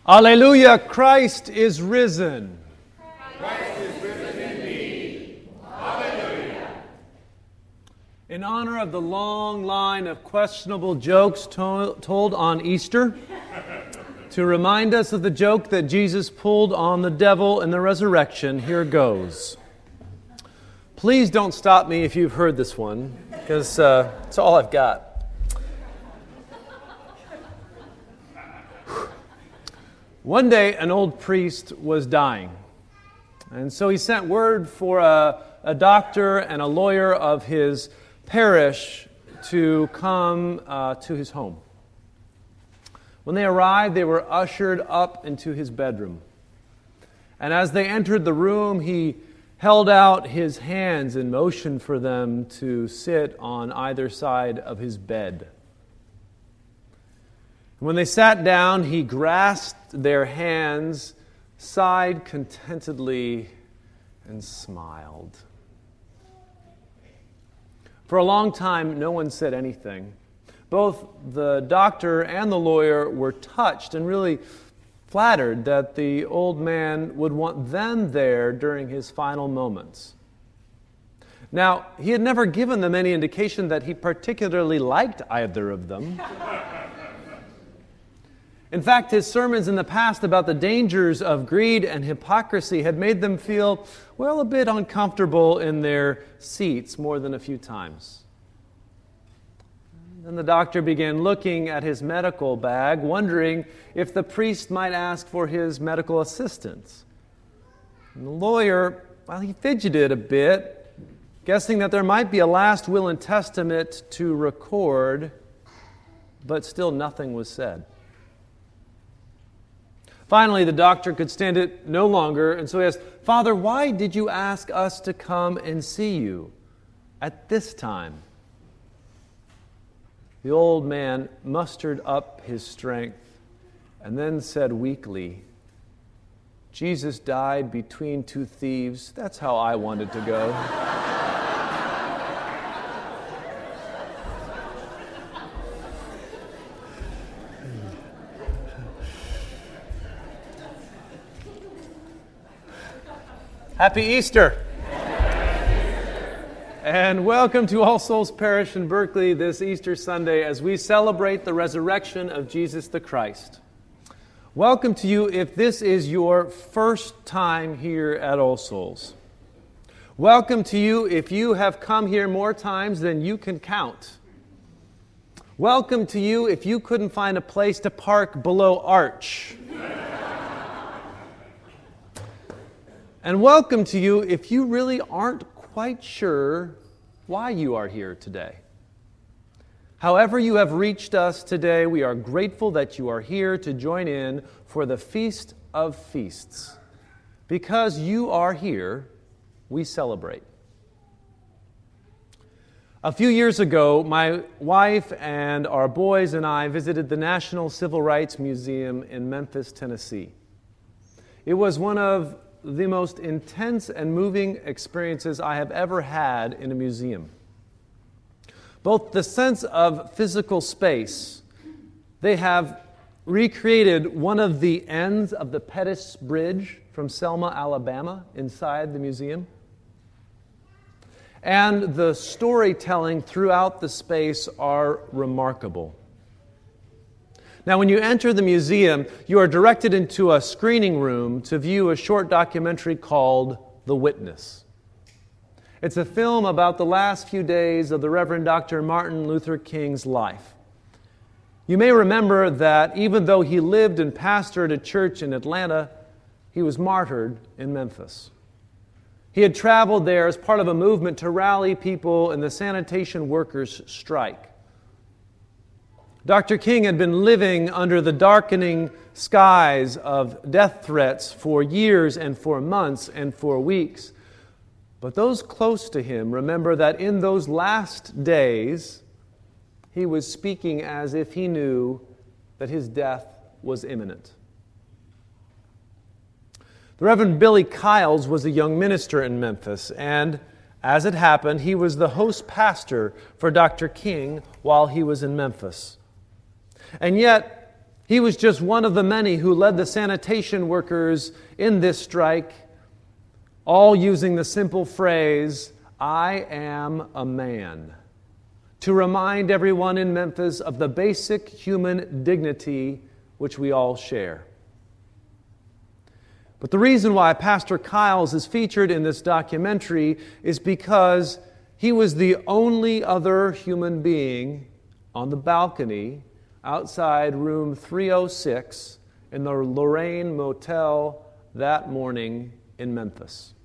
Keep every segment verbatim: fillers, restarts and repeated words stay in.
Alleluia, Christ is risen. Christ is risen indeed. Alleluia. In honor of the long line of questionable jokes to- told on Easter, to remind us of the joke that Jesus pulled on the devil in the resurrection, here goes. Please don't stop me if you've heard this one, because uh, it's all I've got. One day, an old priest was dying, and so he sent word for a, a doctor and a lawyer of his parish to come uh, to his home. When they arrived, they were ushered up into his bedroom. And as they entered the room, he held out his hands and motioned for them to sit on either side of his bed. When they sat down, he grasped their hands, sighed contentedly, and smiled. For a long time, no one said anything. Both the doctor and the lawyer were touched and really flattered that the old man would want them there during his final moments. Now, he had never given them any indication that he particularly liked either of them. In fact, his sermons in the past about the dangers of greed and hypocrisy had made them feel, well, a bit uncomfortable in their seats more than a few times. Then the doctor began looking at his medical bag, wondering if the priest might ask for his medical assistance. And the lawyer, well, he fidgeted a bit, guessing that there might be a last will and testament to record, but still nothing was said. Finally, the doctor could stand it no longer, and so he asked, "Father, why did you ask us to come and see you at this time?" The old man mustered up his strength and then said weakly, "Jesus died between two thieves. That's how I wanted to go." Happy Easter. And welcome to All Souls Parish in Berkeley this Easter Sunday as we celebrate the resurrection of Jesus the Christ. Welcome to you if this is your first time here at All Souls. Welcome to you if you have come here more times than you can count. Welcome to you if you couldn't find a place to park below Arch. And welcome to you if you really aren't quite sure why you are here today. However you have reached us today, we are grateful that you are here to join in for the Feast of Feasts. Because you are here, we celebrate. A few years ago, my wife and our boys and I visited the National Civil Rights Museum in Memphis, Tennessee. It was one of the most intense and moving experiences I have ever had in a museum. Both the sense of physical space, they have recreated one of the ends of the Pettus Bridge from Selma, Alabama, inside the museum. And the storytelling throughout the space are remarkable. Now, when you enter the museum, you are directed into a screening room to view a short documentary called The Witness. It's a film about the last few days of the Reverend Doctor Martin Luther King's life. You may remember that even though he lived and pastored a church in Atlanta, he was martyred in Memphis. He had traveled there as part of a movement to rally people in the sanitation workers' strike. Doctor King had been living under the darkening skies of death threats for years and for months and for weeks. But those close to him remember that in those last days, he was speaking as if he knew that his death was imminent. The Reverend Billy Kiles was a young minister in Memphis, and as it happened, he was the host pastor for Doctor King while he was in Memphis. And yet, He was just one of the many who led the sanitation workers in this strike, all using the simple phrase, "I am a man," to remind everyone in Memphis of the basic human dignity which we all share. But the reason why Pastor Kyles is featured in this documentary is because he was the only other human being on the balcony outside room three oh six in the Lorraine Motel that morning in Memphis.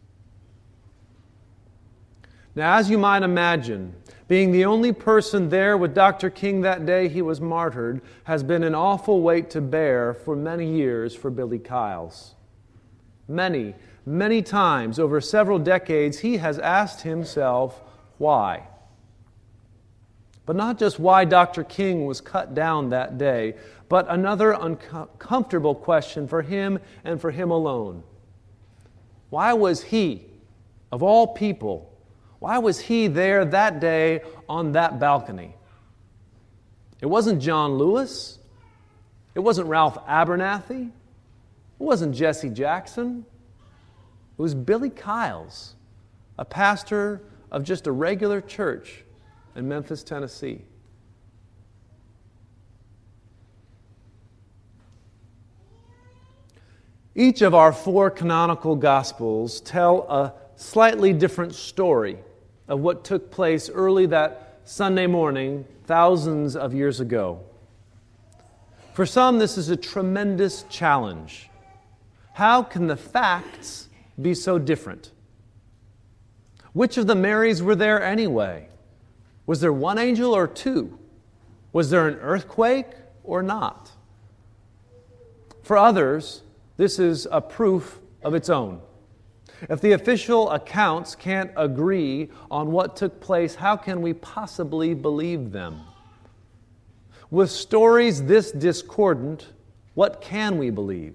Now, as you might imagine, being the only person there with Doctor King that day he was martyred has been an awful weight to bear for many years for Billy Kyles. Many, many times over several decades, he has asked himself why. But not just why Doctor King was cut down that day, but another uncomfortable question for him and for him alone. Why was he, of all people, why was he there that day on that balcony? It wasn't John Lewis. It wasn't Ralph Abernathy. It wasn't Jesse Jackson. It was Billy Kyles, a pastor of just a regular church in Memphis, Tennessee. Each of our four canonical Gospels tell a slightly different story of what took place early that Sunday morning, thousands of years ago. For some, this is a tremendous challenge. How can the facts be so different? Which of the Marys were there anyway? Was there one angel or two? Was there an earthquake or not? For others, this is a proof of its own. If the official accounts can't agree on what took place, how can we possibly believe them? With stories this discordant, what can we believe?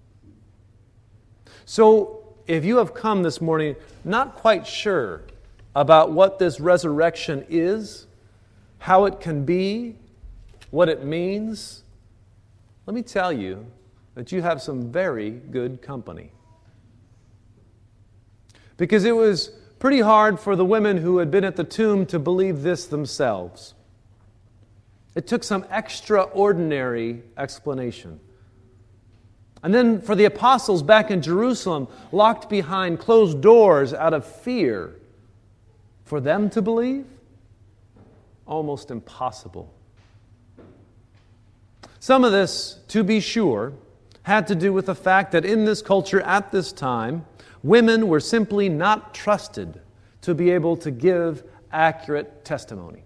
So, if you have come this morning not quite sure about what this resurrection is, how it can be, what it means, let me tell you that you have some very good company. Because it was pretty hard for the women who had been at the tomb to believe this themselves. It took some extraordinary explanation. And then for the apostles back in Jerusalem, locked behind closed doors out of fear, for them to believe? Almost impossible. Some of this, to be sure, had to do with the fact that in this culture at this time, women were simply not trusted to be able to give accurate testimony.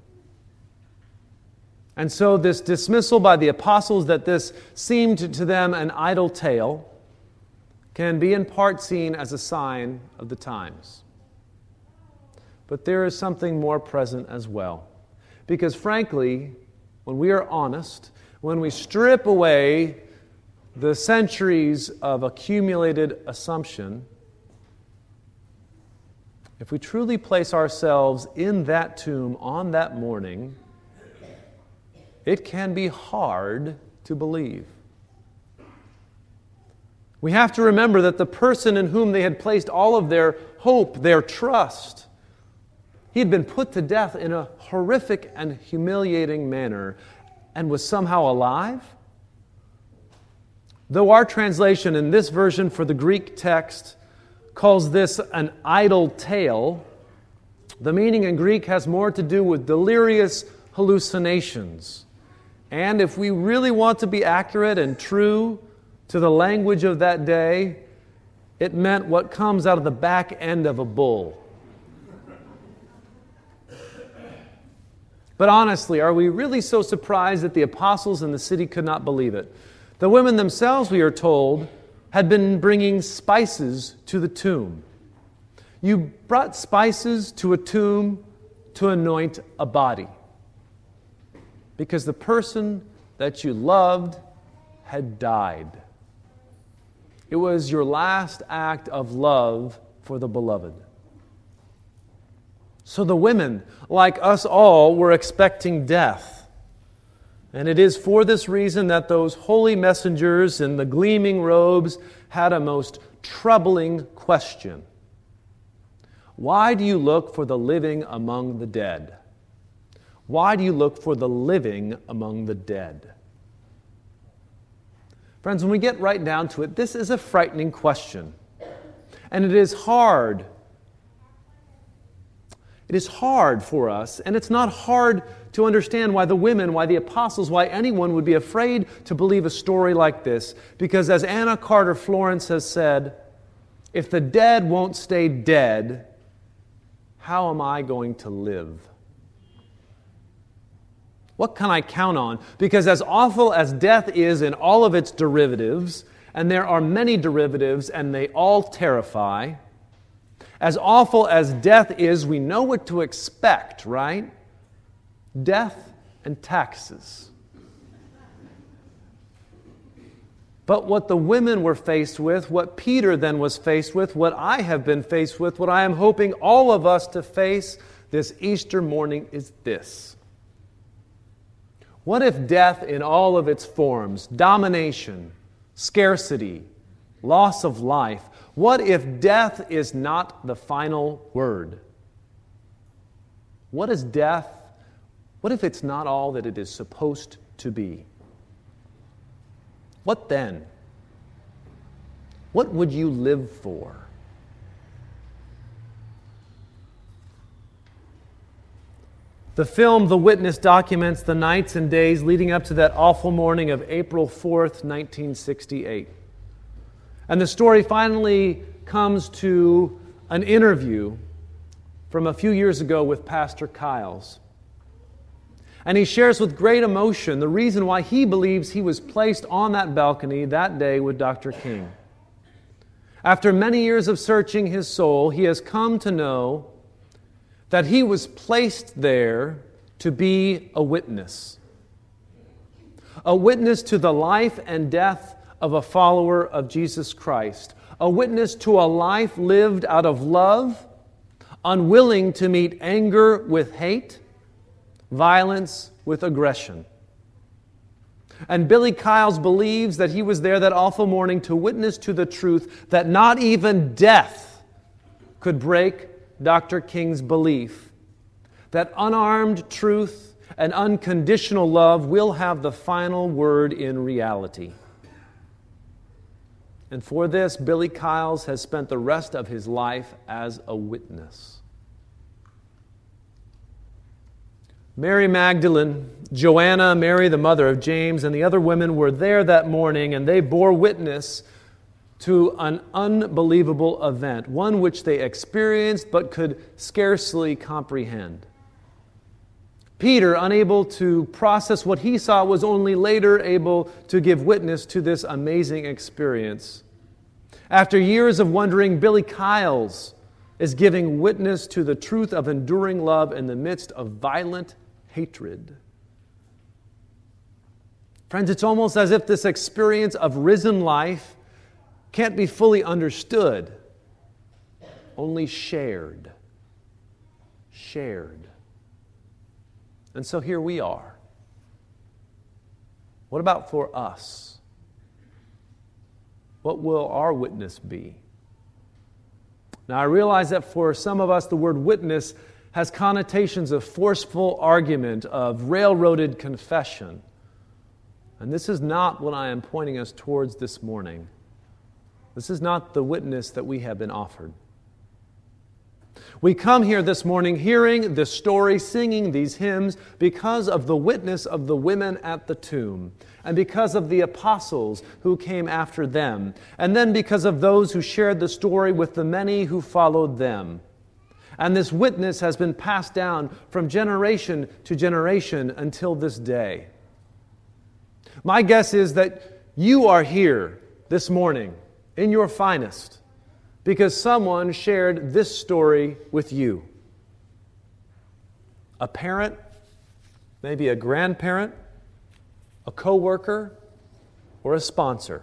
And so this dismissal by the apostles that this seemed to them an idle tale can be in part seen as a sign of the times. But there is something more present as well. Because frankly, when we are honest, when we strip away the centuries of accumulated assumption, if we truly place ourselves in that tomb on that morning, it can be hard to believe. We have to remember that the person in whom they had placed all of their hope, their trust, he had been put to death in a horrific and humiliating manner and was somehow alive. Though our translation in this version for the Greek text calls this an idle tale, the meaning in Greek has more to do with delirious hallucinations. And if we really want to be accurate and true to the language of that day, it meant what comes out of the back end of a bull. But honestly, are we really so surprised that the apostles in the city could not believe it? The women themselves, we are told, had been bringing spices to the tomb. You brought spices to a tomb to anoint a body, because the person that you loved had died. It was your last act of love for the beloved. So the women, like us all, were expecting death. And it is for this reason that those holy messengers in the gleaming robes had a most troubling question. Why do you look for the living among the dead? Why do you look for the living among the dead? Friends, when we get right down to it, this is a frightening question. And it is hard. It is hard for us, and it's not hard to understand why the women, why the apostles, why anyone would be afraid to believe a story like this. Because as Anna Carter Florence has said, if the dead won't stay dead, how am I going to live? What can I count on? Because as awful as death is in all of its derivatives, and there are many derivatives and they all terrify, as awful as death is, we know what to expect, right? Death and taxes. But what the women were faced with, what Peter then was faced with, what I have been faced with, what I am hoping all of us to face this Easter morning is this. What if death in all of its forms, domination, scarcity, loss of life, what if death is not the final word? What is death? What if it's not all that it is supposed to be? What then? What would you live for? The film The Witness documents the nights and days leading up to that awful morning of April fourth, nineteen sixty-eight. And the story finally comes to an interview from a few years ago with Pastor Kyles. And he shares with great emotion the reason why he believes he was placed on that balcony that day with Doctor King. After many years of searching his soul, he has come to know that he was placed there to be a witness. A witness to the life and death of a follower of Jesus Christ. A witness to a life lived out of love, unwilling to meet anger with hate, violence with aggression. And Billy Kyles believes that he was there that awful morning to witness to the truth that not even death could break Doctor King's belief that unarmed truth and unconditional love will have the final word in reality. And for this, Billy Kyles has spent the rest of his life as a witness. Mary Magdalene, Joanna, Mary the mother of James, and the other women were there that morning, and they bore witness to an unbelievable event, one which they experienced but could scarcely comprehend. Peter, unable to process what he saw, was only later able to give witness to this amazing experience. After years of wondering, Billy Kyles is giving witness to the truth of enduring love in the midst of violent hatred. Friends, it's almost as if this experience of risen life can't be fully understood, only shared. Shared. And so here we are. What about for us? What will our witness be? Now, I realize that for some of us, the word witness has connotations of forceful argument, of railroaded confession. And this is not what I am pointing us towards this morning. This is not the witness that we have been offered. We come here this morning hearing this story, singing these hymns because of the witness of the women at the tomb, and because of the apostles who came after them, and then because of those who shared the story with the many who followed them. And this witness has been passed down from generation to generation until this day. My guess is that you are here this morning in your finest because someone shared this story with you. A parent, maybe a grandparent, a coworker, or a sponsor.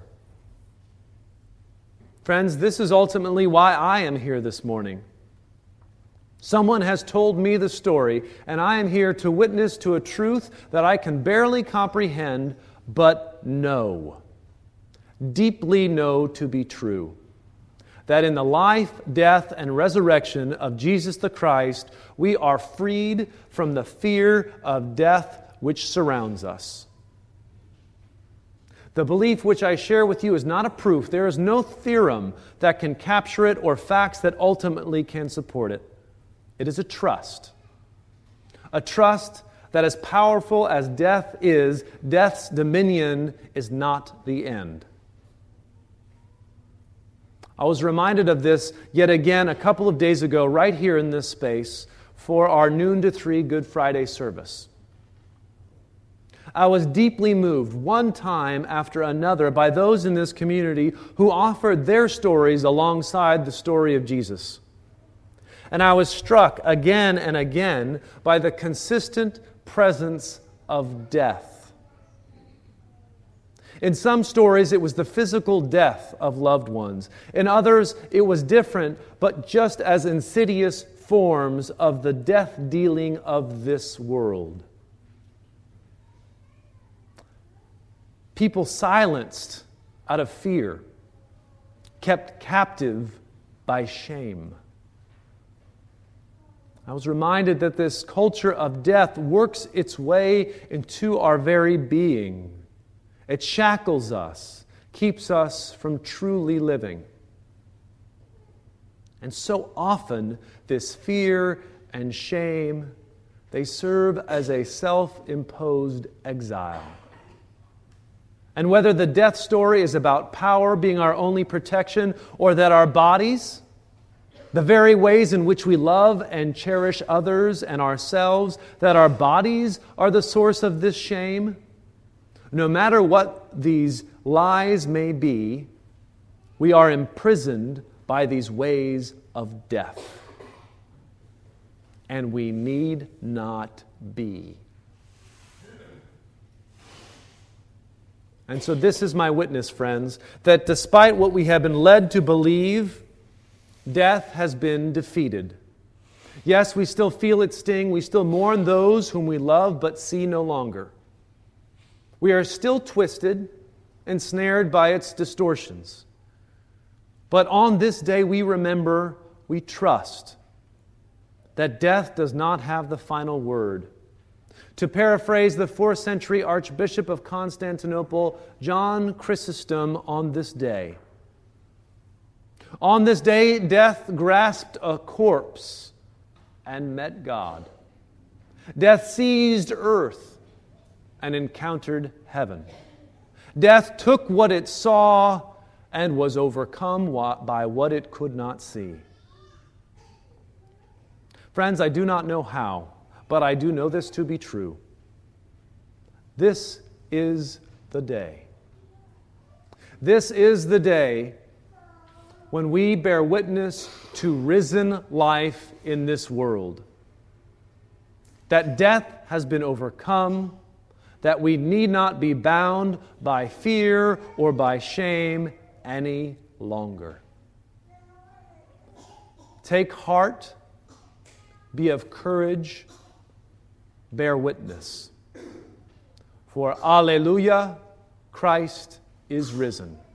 Friends, this is ultimately why I am here this morning. Someone has told me the story, and I am here to witness to a truth that I can barely comprehend, but know, deeply know to be true. That in the life, death, and resurrection of Jesus the Christ, we are freed from the fear of death which surrounds us. The belief which I share with you is not a proof. There is no theorem that can capture it or facts that ultimately can support it. It is a trust. A trust that as powerful as death is, death's dominion is not the end. I was reminded of this yet again a couple of days ago right here in this space for our noon to three Good Friday service. I was deeply moved one time after another by those in this community who offered their stories alongside the story of Jesus. And I was struck again and again by the consistent presence of death. In some stories, it was the physical death of loved ones. In others, it was different, but just as insidious forms of the death dealing of this world. People silenced out of fear, kept captive by shame. I was reminded that this culture of death works its way into our very being. It shackles us, keeps us from truly living. And so often, this fear and shame, they serve as a self-imposed exile. And whether the death story is about power being our only protection, or that our bodies, the very ways in which we love and cherish others and ourselves, that our bodies are the source of this shame, no matter what these lies may be, we are imprisoned by these ways of death. And we need not be. And so this is my witness, friends, that despite what we have been led to believe, death has been defeated. Yes, we still feel its sting. We still mourn those whom we love but see no longer. We are still twisted, ensnared by its distortions. But on this day we remember, we trust that death does not have the final word. To paraphrase the fourth century Archbishop of Constantinople, John Chrysostom, on this day. On this day, death grasped a corpse and met God. Death seized earth and encountered heaven. Death took what it saw and was overcome by what it could not see. Friends, I do not know how, but I do know this to be true. This is the day. This is the day when we bear witness to risen life in this world. That death has been overcome, that we need not be bound by fear or by shame any longer. Take heart, be of courage, bear witness. For Alleluia, Christ is risen.